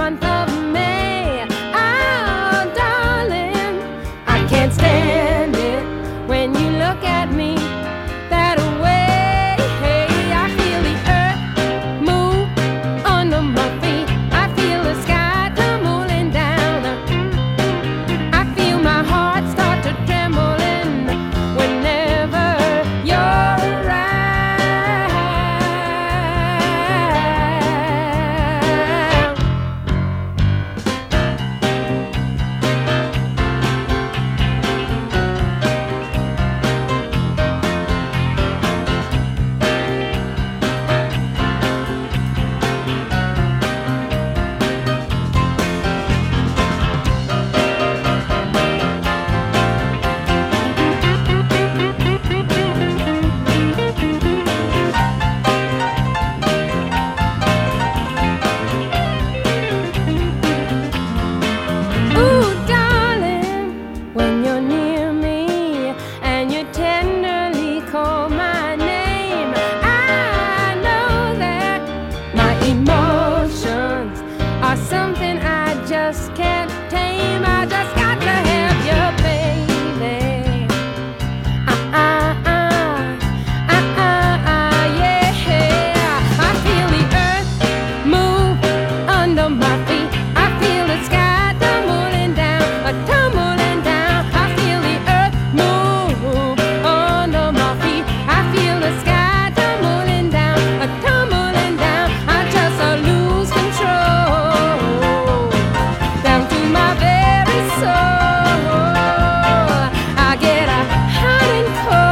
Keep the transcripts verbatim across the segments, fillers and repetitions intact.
month of May. Oh, darling, I can't stand it when you look at me that way. I feel the earth move under my feet. I feel the sky tumbling down. I feel my heart start to trembling whenever you're around. Ooh, darling, when you're near me and you tenderly call my name, I know that my emotions are something I just can't tame. I just got to have you, baby. Uh, uh, uh, uh, uh, uh, yeah. I feel the earth move under my feet. I feel the sky tumbling down, a tumbling down. I feel the earth move under my feet. I feel the sky tumbling down, a tumbling down. I just uh, lose control down to my very soul. I get a hot and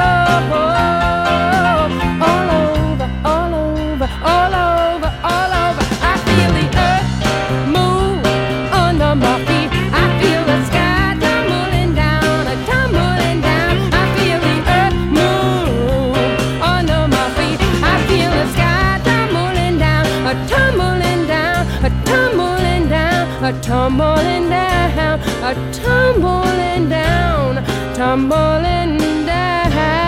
cold all over, all over, all over, all over. I feel the earth move under my feet. I feel the sky tumbling down, a tumbling down. I feel the earth move under my feet. I feel the sky tumbling down, a tumbling down, a tumbling down, a tumbling down, a tumbling down, tumbling down.